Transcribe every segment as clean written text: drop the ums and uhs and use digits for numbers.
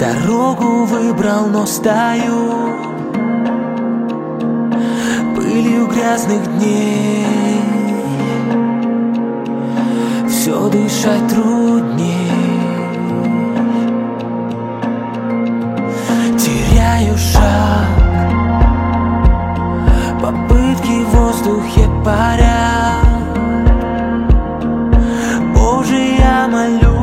Дорогу выбрал, но стою пылью грязных дней. Все дышать трудней. Теряю шаг, попытки в воздухе паря. Боже, я молю,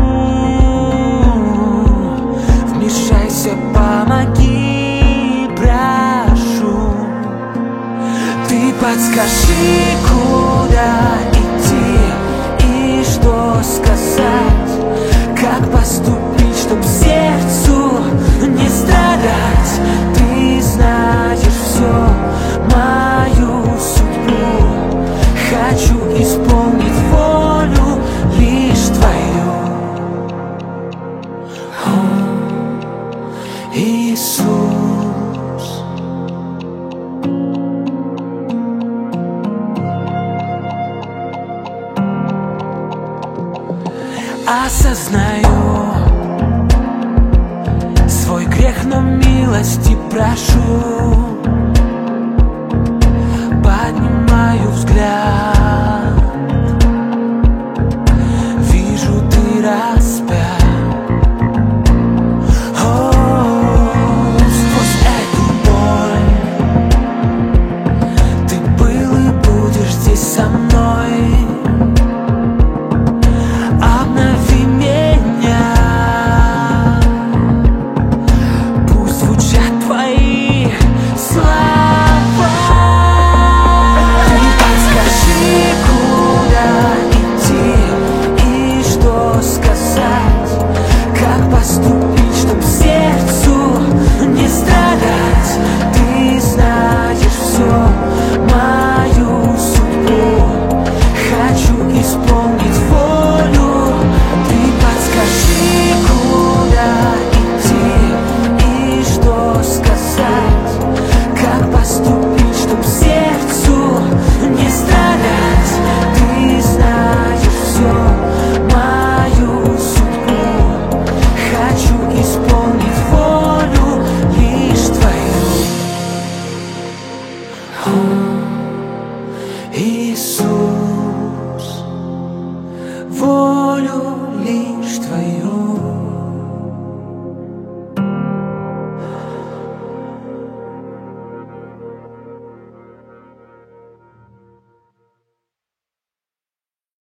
вмешайся, помоги, прошу. Ты подскажи, куда идти и что сказать, как поступить, чтоб сердцу не страдать. Ты знаешь все, мою судьбу. Хочу исполнить волю лишь твою. О, Иисус. Осознаю свой грех, но милости прошу. Поднимаю взгляд, вижу, ты распят. О, сквозь эту боль ты был и будешь здесь со мной. Обнови меня, пусть звучат твои слова. Ты подскажи, куда идти и что сказать, как поступить, чтоб сердцу не страдать. Ты знаешь все, мою судьбу. Хочу исполнить волю. Ты подскажи, куда идти и что сказать, как поступить, чтоб сердцу не страдать. Ты знаешь все, мою судьбу. Хочу исполнить волю лишь твою. О, Иисус, волю лишь твою.